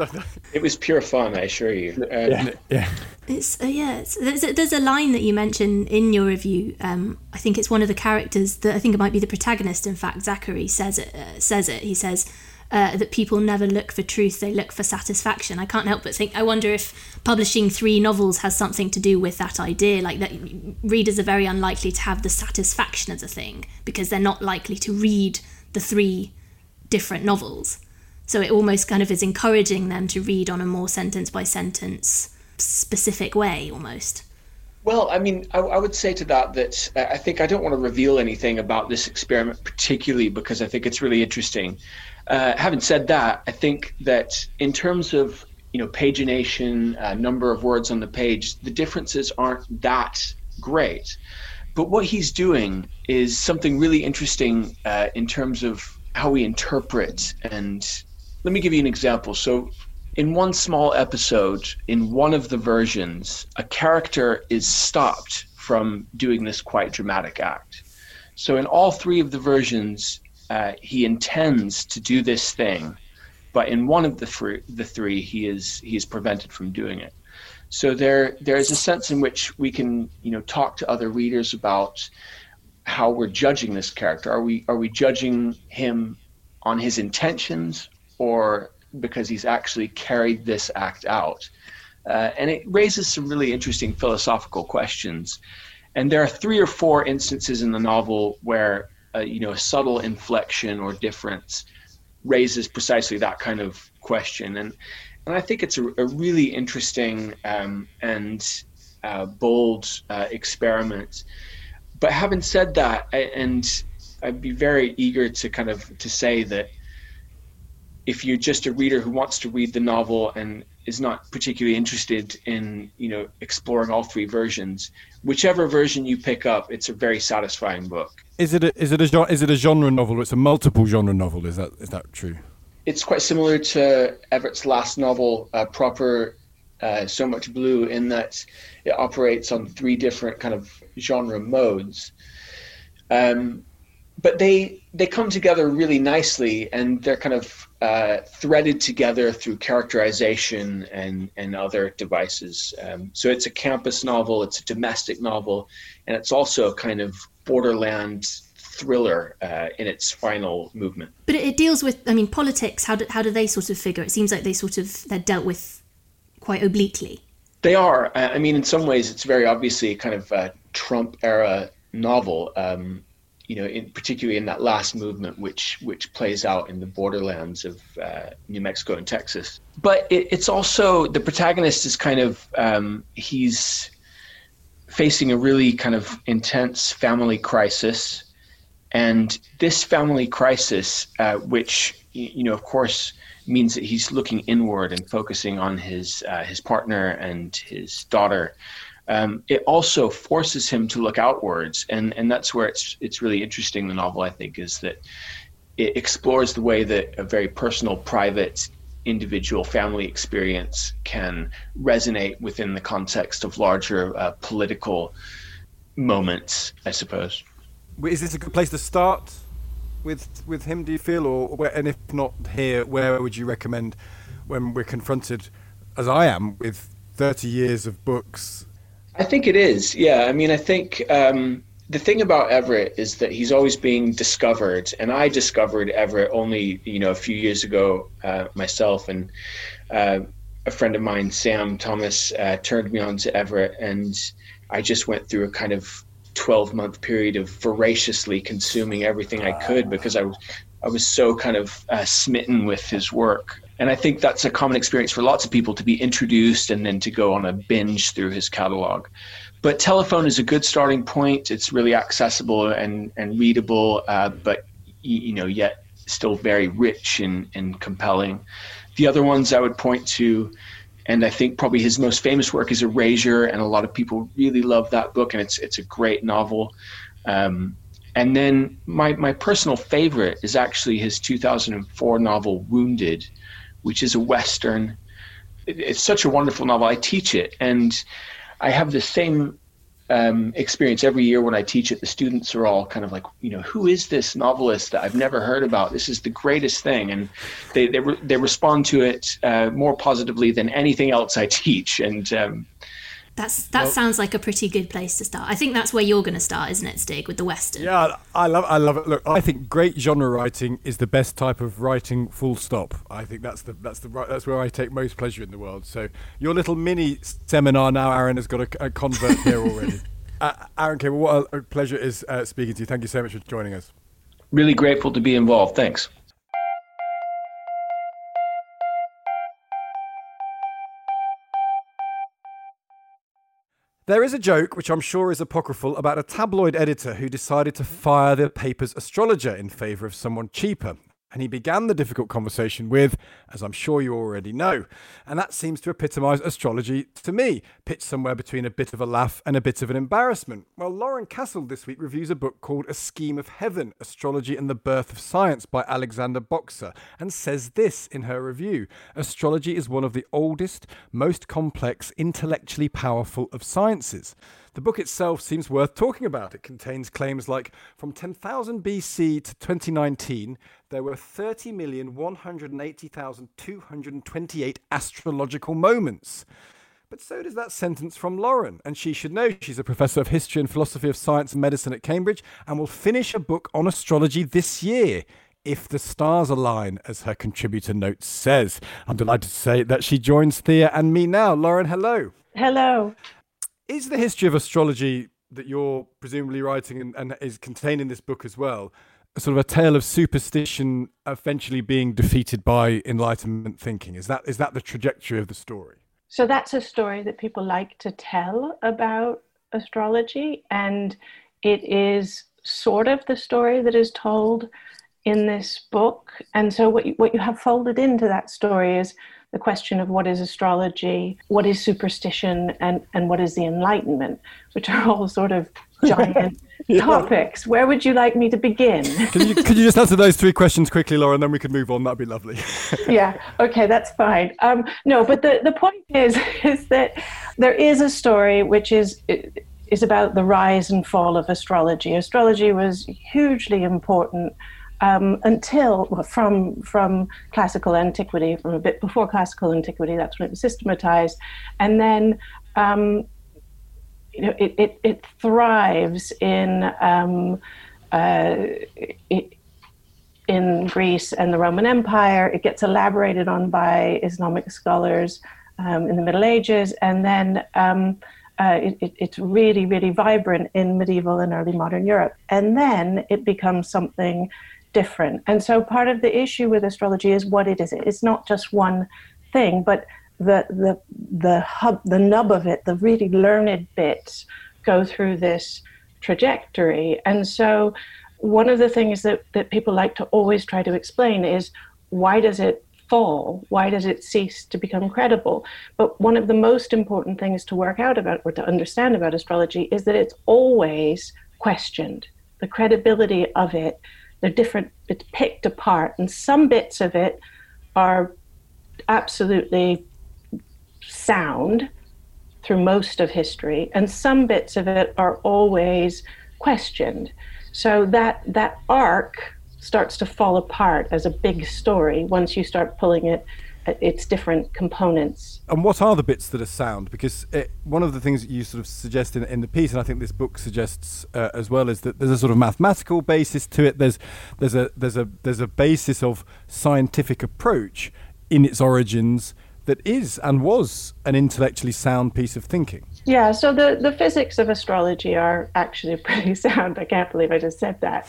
Speaker 7: It was pure fun, I assure you.
Speaker 3: yeah.
Speaker 4: It's there's a line that you mention in your review. I think it's one of the characters that I think it might be the protagonist. In fact, Zachary says it. He says that people never look for truth; they look for satisfaction. I can't help but think. I wonder if publishing 3 novels has something to do with that idea. Like that, readers are very unlikely to have the satisfaction as a thing because they're not likely to read the 3 different novels. So it almost kind of is encouraging them to read on a more sentence by sentence specific way almost.
Speaker 7: Well, I mean, I would say to that I think I don't want to reveal anything about this experiment particularly because I think it's really interesting. Having said that, I think that in terms of pagination, number of words on the page, the differences aren't that great. But what he's doing is something really interesting in terms of how we interpret. And let me give you an example. So in one small episode, in one of the versions, a character is stopped from doing this quite dramatic act. So in all 3 of the versions, he intends to do this thing, but in one of the 3, he is prevented from doing it. So there is a sense in which we can talk to other readers about how we're judging this character. Are we judging him on his intentions or because he's actually carried this act out? And it raises some really interesting philosophical questions. And there are 3 or 4 instances in the novel where a subtle inflection or difference raises precisely that kind of question. And I think it's a really interesting and bold experiment. But having said that, and I'd be very eager to say that if you're just a reader who wants to read the novel and is not particularly interested in, exploring all three versions, whichever version you pick up, it's a very satisfying book.
Speaker 3: Is it a genre novel? It's a multiple genre novel. Is that true?
Speaker 7: It's quite similar to Everett's last novel, Proper So Much Blue, in that it operates on three different kind of genre modes. But they come together really nicely, and they're kind of threaded together through characterization and other devices. So it's a campus novel, it's a domestic novel, and it's also a kind of borderland thriller in its final movement.
Speaker 4: But it deals with, politics. How do they sort of figure? It seems like they're dealt with quite obliquely.
Speaker 7: They are. In some ways, it's very obviously a kind of Trump era novel. Particularly in that last movement, which plays out in the borderlands of New Mexico and Texas. But it's also, the protagonist is kind of, he's facing a really kind of intense family crisis. And this family crisis, which, of course, means that he's looking inward and focusing on his partner and his daughter. It also forces him to look outwards, and that's where it's really interesting. The novel, I think, is that it explores the way that a very personal, private, individual family experience can resonate within the context of larger political moments, I suppose.
Speaker 3: Is this a good place to start with him, do you feel, or and if not here, where would you recommend when we're confronted, as I am, with 30 years of books?
Speaker 7: I think it is, yeah. I think the thing about Everett is that he's always being discovered, and I discovered Everett only, a few years ago myself, and a friend of mine, Sam Thomas, turned me on to Everett, and I just went through a kind of 12-month period of voraciously consuming everything I could, because I was so kind of smitten with his work. And I think that's a common experience for lots of people, to be introduced and then to go on a binge through his catalog. But Telephone is a good starting point. It's really accessible and readable, but yet still very rich and compelling. The other ones I would point to, and I think probably his most famous work, is Erasure, and a lot of people really love that book, and it's a great novel. And then my personal favorite is actually his 2004 novel Wounded, which is a Western. It's such a wonderful novel. I teach it, and I have the same experience every year when I teach it. The students are all kind of like, who is this novelist that I've never heard about? This is the greatest thing. And they respond to it more positively than anything else I teach. And
Speaker 4: that sounds like a pretty good place to start. I think that's where you're going to start, isn't it, Stig, with the Western?
Speaker 3: Yeah, I love it. Look, I think great genre writing is the best type of writing, full stop. I think that's where I take most pleasure in the world. So your little mini seminar now, Aaron, has got a convert here already. Aaron Cable, what a pleasure it is speaking to you. Thank you so much for joining us.
Speaker 7: Really grateful to be involved. Thanks.
Speaker 3: There is a joke, which I'm sure is apocryphal, about a tabloid editor who decided to fire the paper's astrologer in favour of someone cheaper. And he began the difficult conversation with, as I'm sure you already know. And that seems to epitomise astrology to me, pitched somewhere between a bit of a laugh and a bit of an embarrassment. Well, Lauren Castle this week reviews a book called A Scheme of Heaven, Astrology and the Birth of Science by Alexander Boxer, and says this in her review: astrology is one of the oldest, most complex, intellectually powerful of sciences. The book itself seems worth talking about. It contains claims like, from 10,000 BC to 2019, there were 30,180,228 astrological moments. But so does that sentence from Lauren, and she should know. She's a professor of history and philosophy of science and medicine at Cambridge, and will finish a book on astrology this year, if the stars align, as her contributor note says. I'm delighted to say that she joins Thea and me now. Lauren, hello.
Speaker 6: Hello.
Speaker 3: Is the history of astrology that you're presumably writing and is contained in this book as well, sort of a tale of superstition eventually being defeated by Enlightenment thinking? Is that the trajectory of the story?
Speaker 6: So that's a story that people like to tell about astrology, and it is sort of the story that is told in this book. And so what you have folded into that story is the question of what is astrology, what is superstition, and what is the Enlightenment, which are all sort of giant topics. Where would you like me to begin?
Speaker 3: Could you just answer those three questions quickly, Laura, and then we can move on? That'd be lovely.
Speaker 6: Yeah, okay, that's fine. No, but the point is that there is a story which is about the rise and fall of astrology. Astrology was hugely important from classical antiquity, from a bit before classical antiquity. That's when it was systematized, and then it thrives in Greece and the Roman Empire. It gets elaborated on by Islamic scholars in the Middle Ages, and then it's really, really vibrant in medieval and early modern Europe. And then it becomes something different. And so part of the issue with astrology is what it is. It's not just one thing, but the nub of it, the really learned bits, go through this trajectory. And so one of the things that people like to always try to explain is, why does it fall? Why does it cease to become credible? But one of the most important things to work out about, or to understand about astrology, is that it's always questioned. The credibility of it, it's picked apart, and some bits of it are absolutely sound through most of history, and some bits of it are always questioned. So that arc starts to fall apart as a big story once you start pulling its different components.
Speaker 3: And what are the bits that are sound? Because one of the things that you sort of suggest in the piece, and I think this book suggests as well, is that there's a sort of mathematical basis to it. There's a basis of scientific approach in its origins that is and was an intellectually sound piece of thinking.
Speaker 6: Yeah, so the physics of astrology are actually pretty sound. I can't believe I just said that.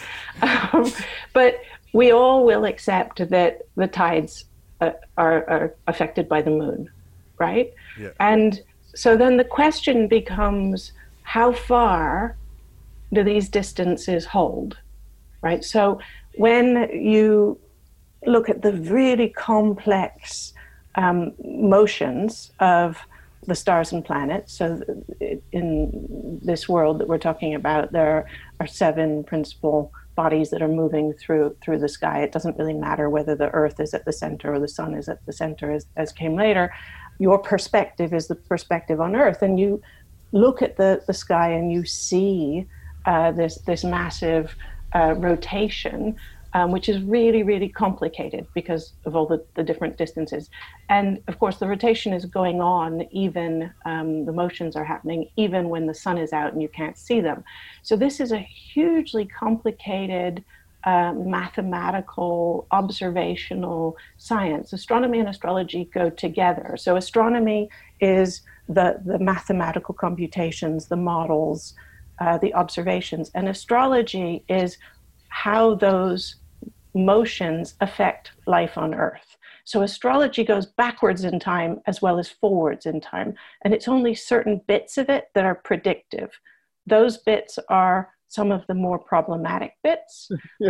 Speaker 6: But we all will accept that the tides are affected by the moon, right?
Speaker 3: Yeah.
Speaker 6: And so then the question becomes, how far do these distances hold, right? So when you look at the really complex motions of the stars and planets, so in this world that we're talking about, there are 7 principal bodies that are moving through the sky. It doesn't really matter whether the Earth is at the center or the sun is at the center, as came later. Your perspective is the perspective on Earth, and you look at the sky and you see this massive rotation, which is really, really complicated because of all the different distances. And of course, the rotation is going on, even the motions are happening, even when the sun is out and you can't see them. So this is a hugely complicated mathematical, observational science. Astronomy and astrology go together. So astronomy is the mathematical computations, the models, the observations, and astrology is how those motions affect life on Earth. So astrology goes backwards in time as well as forwards in time, and it's only certain bits of it that are predictive. Those bits are some of the more problematic bits.
Speaker 3: Yeah.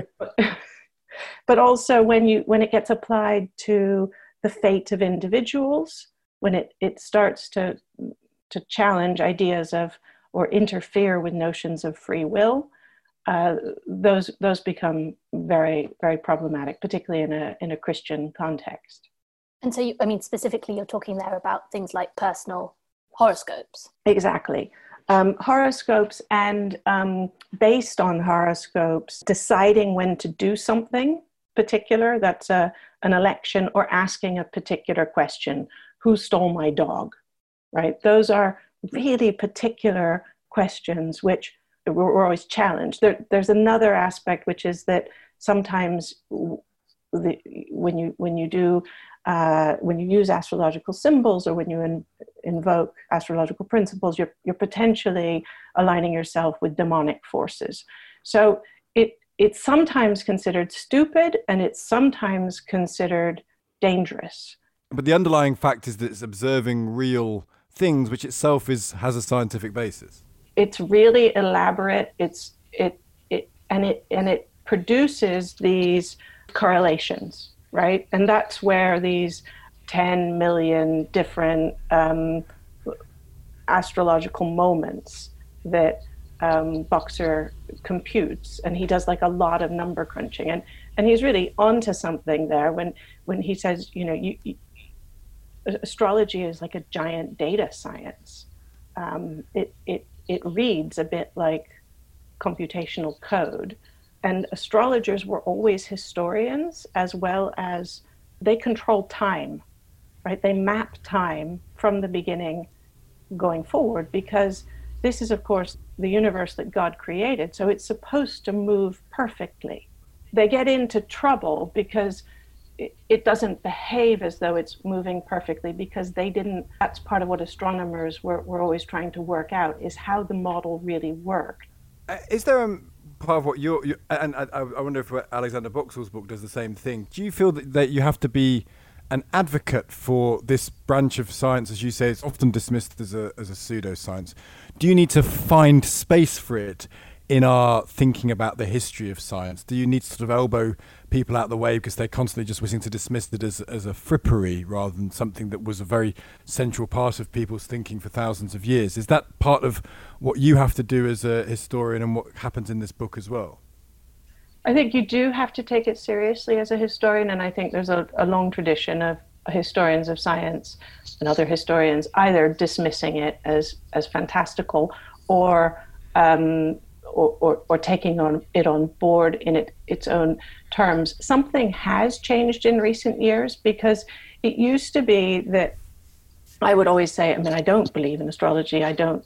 Speaker 6: But also when it gets applied to the fate of individuals, when it starts to challenge ideas of, or interfere with notions of free will, those become very, very problematic, particularly in a Christian context.
Speaker 8: And so, specifically, you're talking there about things like personal horoscopes.
Speaker 6: Exactly. Horoscopes, and based on horoscopes, deciding when to do something particular, that's an election, or asking a particular question, who stole my dog, right? Those are really particular questions which we're always challenged. There's another aspect, which is that sometimes when you use astrological symbols, or when you invoke astrological principles, you're potentially aligning yourself with demonic forces. So it's sometimes considered stupid, and it's sometimes considered dangerous.
Speaker 3: But the underlying fact is that it's observing real things, which itself has a scientific basis.
Speaker 6: It's really elaborate. It produces these correlations, right? And that's where these 10 million different astrological moments that Boxer computes, and he does like a lot of number crunching, and he's really onto something there when he says, astrology is like a giant data science. It reads a bit like computational code, and astrologers were always historians, as well as they control time, right? They map time from the beginning going forward, because this is, of course, the universe that God created, so it's supposed to move perfectly. They get into trouble because it doesn't behave as though it's moving perfectly, because that's part of what astronomers were always trying to work out, is how the model really worked.
Speaker 3: Is there a part of what and I wonder if Alexander Boxall's book does the same thing. Do you feel that you have to be an advocate for this branch of science, as you say, it's often dismissed as a pseudoscience? Do you need to find space for it in our thinking about the history of science? Do you need to sort of elbow people out the way because they're constantly just wishing to dismiss it as a frippery rather than something that was a very central part of people's thinking for thousands of years? Is that part of what you have to do as a historian and what happens in this book as well?
Speaker 6: I think you do have to take it seriously as a historian, and I think there's a long tradition of historians of science and other historians either dismissing it as fantastical or taking it on board in its own terms. Something has changed in recent years, because it used to be that I would always say, I don't believe in astrology. I don't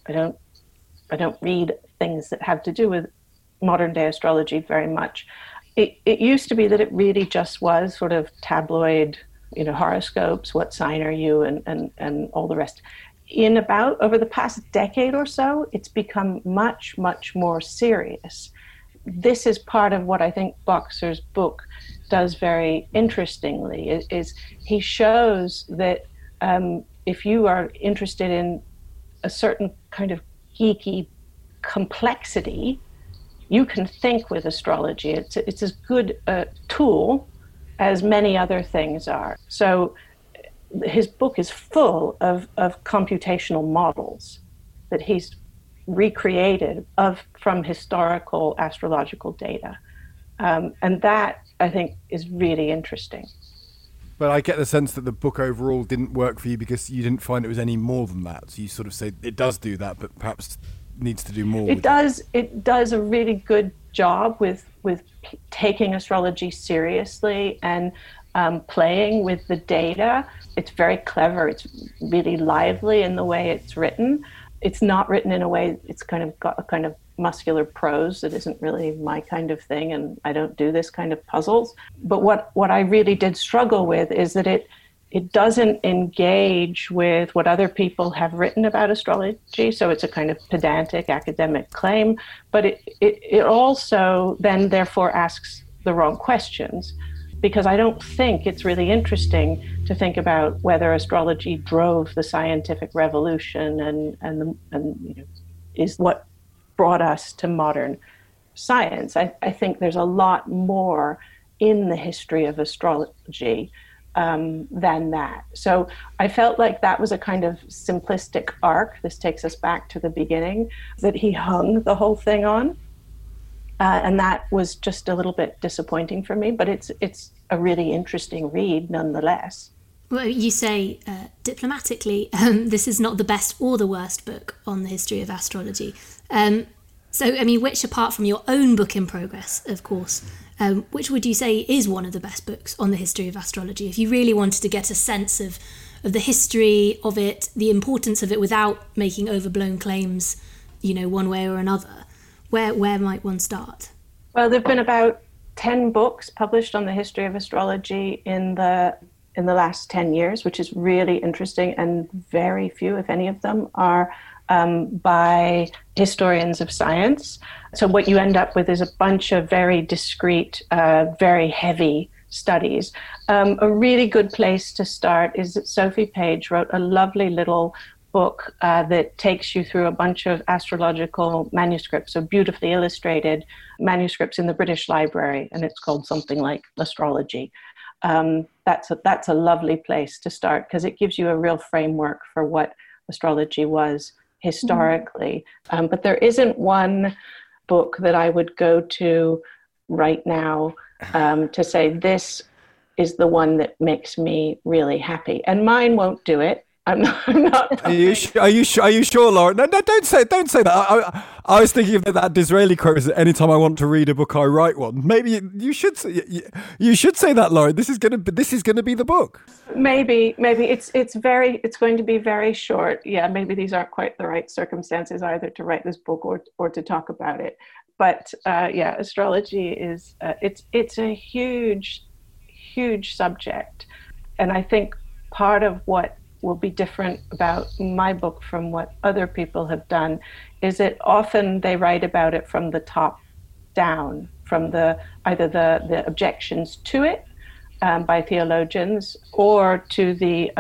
Speaker 6: read things that have to do with modern day astrology very much. It used to be that it really just was sort of tabloid, horoscopes, what sign are you, and all the rest. Over the past decade or so, it's become much, much more serious. This is part of what I think Boxer's book does very interestingly, is he shows that if you are interested in a certain kind of geeky complexity, you can think with astrology. It's as good a tool as many other things are. So his book is full of computational models that he's recreated from historical astrological data. And that, I think, is really interesting.
Speaker 3: But I get the sense that the book overall didn't work for you because you didn't find it was any more than that. So you sort of say it does do that, but perhaps needs to do more. It
Speaker 6: does a really good job with taking astrology seriously and playing with the data. It's very clever. It's really lively in the way it's written. It's not written in a way, it's kind of got a kind of muscular prose that isn't really my kind of thing, and I don't do this kind of puzzles. But what I really did struggle with is that it doesn't engage with what other people have written about astrology, so it's a kind of pedantic academic claim, but it also then therefore asks the wrong questions, because I don't think it's really interesting to think about whether astrology drove the scientific revolution and is what brought us to modern science. I think there's a lot more in the history of astrology than that. So I felt like that was a kind of simplistic arc. This takes us back to the beginning that he hung the whole thing on. And that was just a little bit disappointing for me, but it's a really interesting read nonetheless.
Speaker 4: Well, you say diplomatically, this is not the best or the worst book on the history of astrology. Which, apart from your own book in progress, of course, which would you say is one of the best books on the history of astrology? If you really wanted to get a sense of the history of it, the importance of it, without making overblown claims, one way or another, where might one start?
Speaker 6: Well, there have been about 10 books published on the history of astrology in the last 10 years, which is really interesting, and very few, if any of them, are by historians of science. So what you end up with is a bunch of very discrete, very heavy studies. A really good place to start is that Sophie Page wrote a lovely little book that takes you through a bunch of astrological manuscripts, so beautifully illustrated manuscripts in the British Library, and it's called something like Astrology. that's a lovely place to start, because it gives you a real framework for what astrology was historically. But there isn't one book that I would go to right now to say this is the one that makes me really happy, and mine won't do it. I'm not.
Speaker 3: Are you sure, Lauren? No, don't say that. I was thinking of that Disraeli quote: "Is that anytime I want to read a book, I write one." Maybe you should say that, Lauren. This is gonna be the book.
Speaker 6: Maybe it's going to be very short. Yeah, maybe these aren't quite the right circumstances either to write this book or to talk about it. But astrology is it's a huge subject, and I think part of what will be different about my book from what other people have done is that often they write about it from the top down, from either the objections to it by theologians, or to the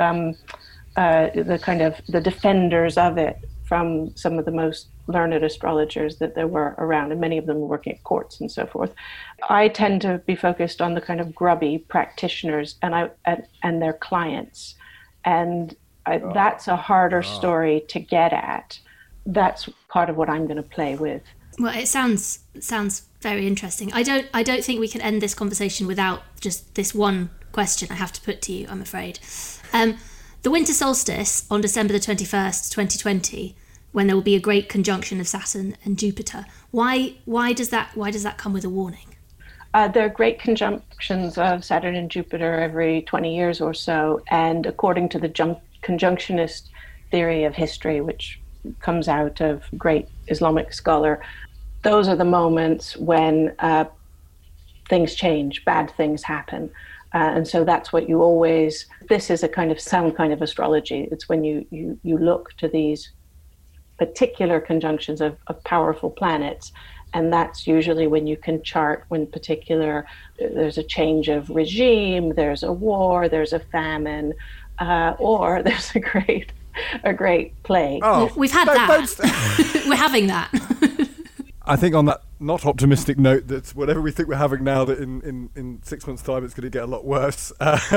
Speaker 6: kind of the defenders of it from some of the most learned astrologers that there were around, and many of them were working at courts and so forth. I tend to be focused on the kind of grubby practitioners and their clients. And that's a harder story to get at. That's part of what I'm going to play with.
Speaker 4: Well, it sounds very interesting. I don't think we can end this conversation without just this one question I have to put to you, I'm afraid. The winter solstice on December the 21st, 2020, when there will be a great conjunction of Saturn and Jupiter. Why does that come with a warning?
Speaker 6: There are great conjunctions of Saturn and Jupiter every 20 years or so, and according to the conjunctionist theory of history, which comes out of great Islamic scholar, those are the moments when things change, bad things happen. And so that's what you always, this is a kind of some kind of astrology. It's when you look to these particular conjunctions of powerful planets, and that's usually when you can chart when there's a change of regime, there's a war, there's a famine, or there's a great plague.
Speaker 3: Oh,
Speaker 4: we've had that. We're having that.
Speaker 3: I think on that not optimistic note, that whatever we think we're having now, that in 6 months' time it's going to get a lot worse.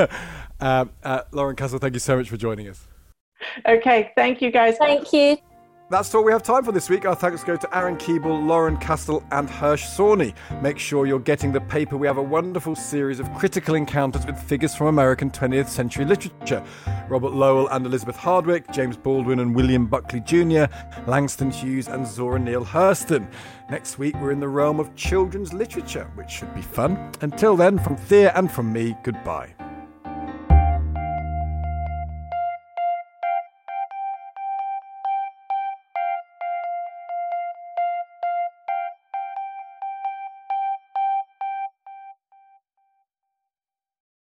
Speaker 3: Lauren Castle, thank you so much for joining us.
Speaker 6: Okay, thank you guys.
Speaker 8: Thank you.
Speaker 3: That's all we have time for this week. Our thanks go to Aaron Keeble, Lauren Castle and Hirsch Sawney. Make sure you're getting the paper. We have a wonderful series of critical encounters with figures from American 20th century literature. Robert Lowell and Elizabeth Hardwick, James Baldwin and William Buckley Jr., Langston Hughes and Zora Neale Hurston. Next week we're in the realm of children's literature, which should be fun. Until then, from Thea and from me, goodbye.